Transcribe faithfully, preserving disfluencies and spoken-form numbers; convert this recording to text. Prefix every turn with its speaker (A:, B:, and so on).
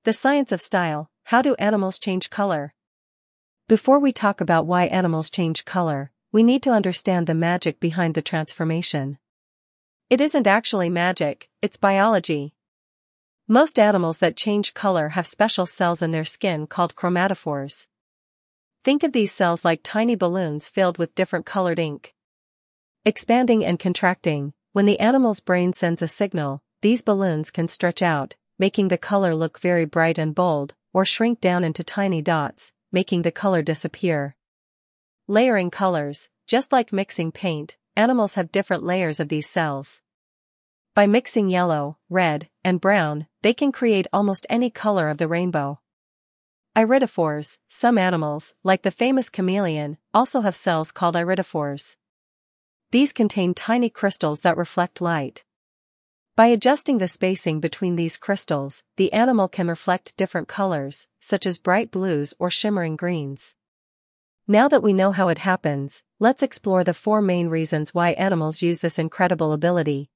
A: The science of style. How do animals change color? Before we talk about why animals change color, we need to understand the magic behind the transformation. It isn't actually magic, it's biology. Most animals that change color have special cells in their skin called chromatophores. Think of these cells like tiny balloons filled with different colored ink. Expanding and contracting. When the animal's brain sends a signal, these balloons can stretch out, making the color look very bright and bold, or shrink down into tiny dots, making the color disappear. Layering colors. Just like mixing paint, animals have different layers of these cells. By mixing yellow, red, and brown, they can create almost any color of the rainbow. Iridophores. Some animals, like the famous chameleon, also have cells called iridophores. These contain tiny crystals that reflect light. By adjusting the spacing between these crystals, the animal can reflect different colors, such as bright blues or shimmering greens. Now that we know how it happens, let's explore the four main reasons why animals use this incredible ability.